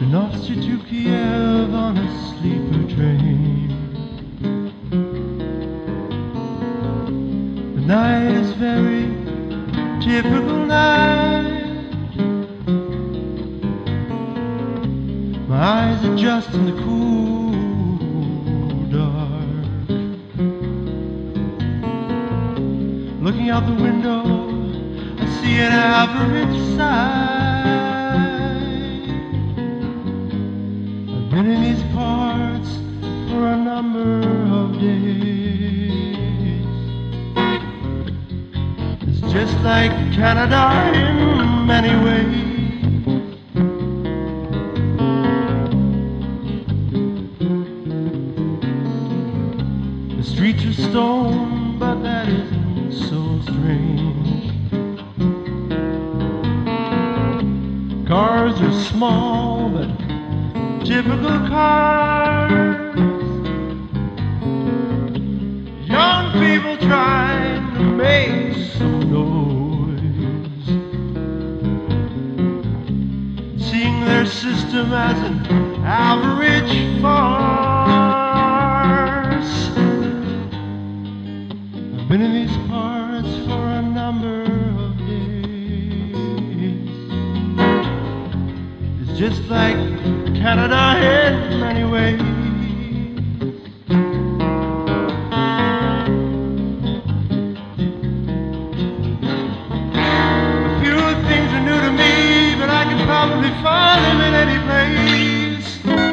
Chernovsky to Kiev on a sleeper train. The night is very typical night. My eyes adjust in the cool dark. Looking out the window, I see an average sight. I've been in these parts for a number of days. It's just like Canada in many ways. The streets are stone, but that isn't so strange. Cars are small, but typical cars. Young people trying to make some noise, seeing their system as an average farce. I've been in these parts for a number of days. It's just like Canada in many ways. A few things are new to me, but I can probably find them in any place.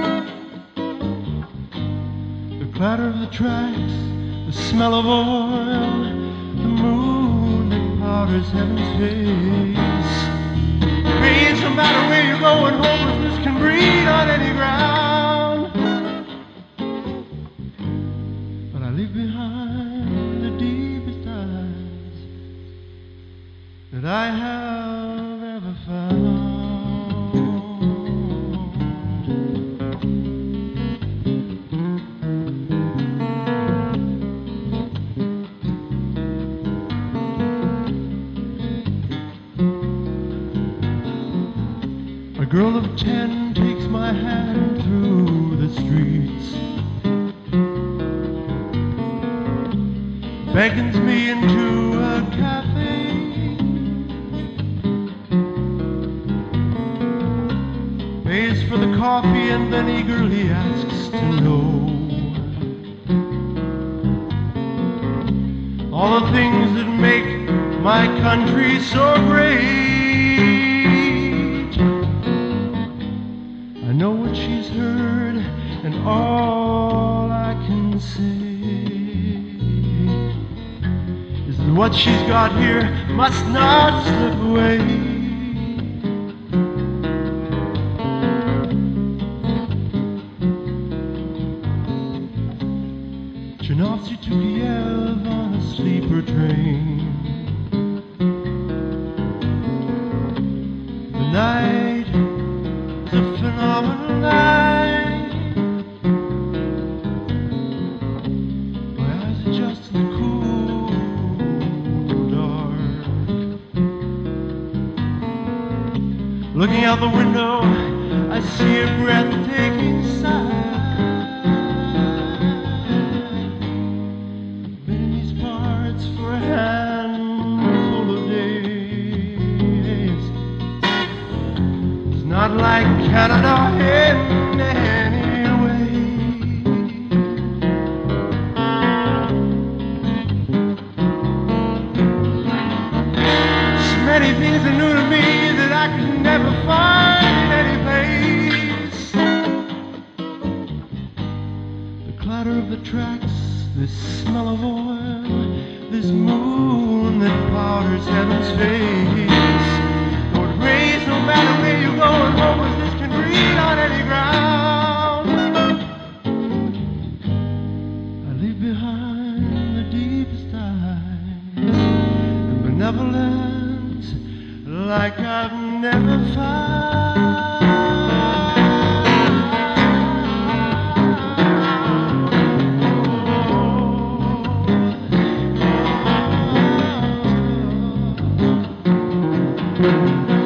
The clatter of the tracks, the smell of oil, the moon that powders heaven's face. Rains, no matter where you go, and hopelessness can breed on any ground. But I leave behind the deepest eyes that I have ever found. A girl of 10 takes my hand through the streets, beckons me into a cafe, pays for the coffee and then eagerly asks to know all the things that make my country so great. I know what she's heard, and all I can say is that what she's got here must not slip away. Chernovsky to Kiev on a sleeper train. The night is a phenomenal night. My eyes adjust to the cool dark. Looking out the window, I see a breathtaking sight. Been in these parts for a handful of days. It's not like Canada in any way. So many things are new to me that I could never find any place. The clatter of the tracks, this smell of oil, this moon that powders heaven's face. Though it rains, no matter where you go, and hopelessness can breed on any ground. I leave behind the deepest eyes and benevolence like I've never found.